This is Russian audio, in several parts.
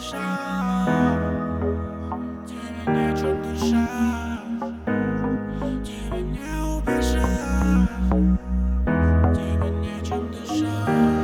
убежать, тебе нечем дышать, тебе не убежать, тебе нечем дышать.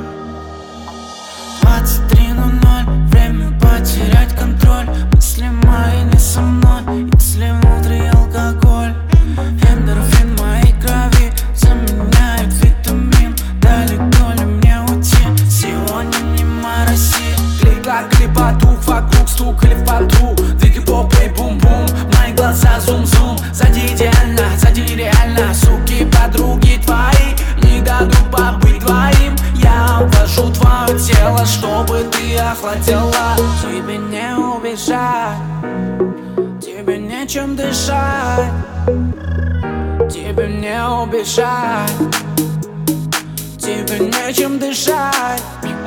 23:00, время потерять контроль. Мысли мои не со мной, если внутри алкоголь. Эндорфин в моей крови заменяет витамин. Далеко ли мне уйти? Сегодня не мороси. Клик-клак, потух, вокруг стукали в поту. Двигай попой, бум-бум, мои глаза зум-зум. Сзади идеально, сзади нереально. Суки, подруги твои не дадут побыть двоим. Я обвожу твое тело, чтобы ты охладела. Тебе не убежать, тебе нечем дышать, тебе не убежать, тебе нечем дышать.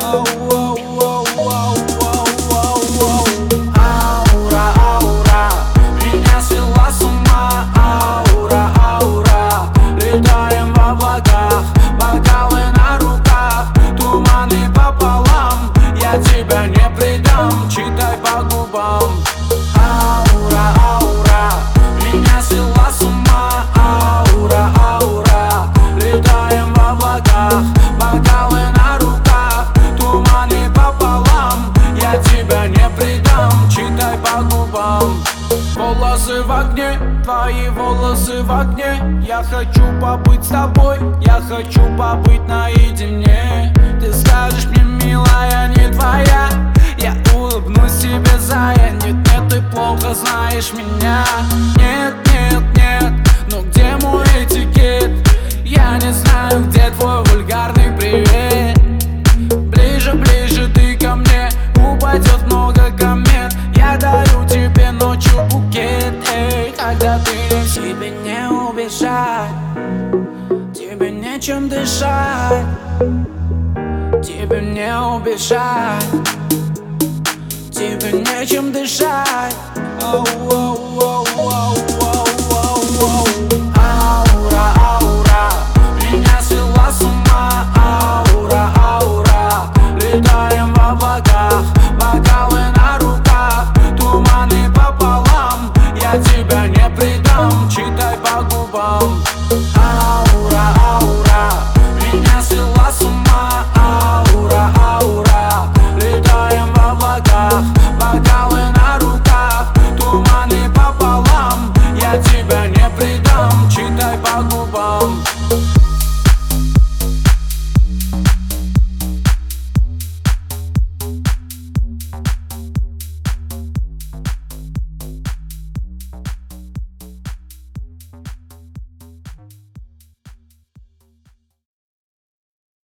Аура, аура, меня свела с ума. Аура, аура, летаем в облаках, бокалы на руках, туманы пополам. Я тебя не предам, читай по губам. Аура, аура, меня свела с ума. Аура, аура, летаем в облаках, бокалы на руках, туманы пополам. Я тебя не предам, читай по губам. Волосы в огне, твои волосы в огне. Я хочу побыть с тобой, я хочу побыть наедине. Ты скажешь мне, милая, не твоя, я улыбнусь тебе, зая. Нет, нет, ты плохо знаешь меня. Нет, нет, нет, но где мой этикет? Я не знаю, где твой вульгарный привет. Ближе, ближе ты ко мне, упадет много комет. Я дарю тебе ночью букет, эй, когда ты тебе не убежать, тебе нечем дышать, тебе не убежать, тебе нечем дышать. Оу, оу, оу.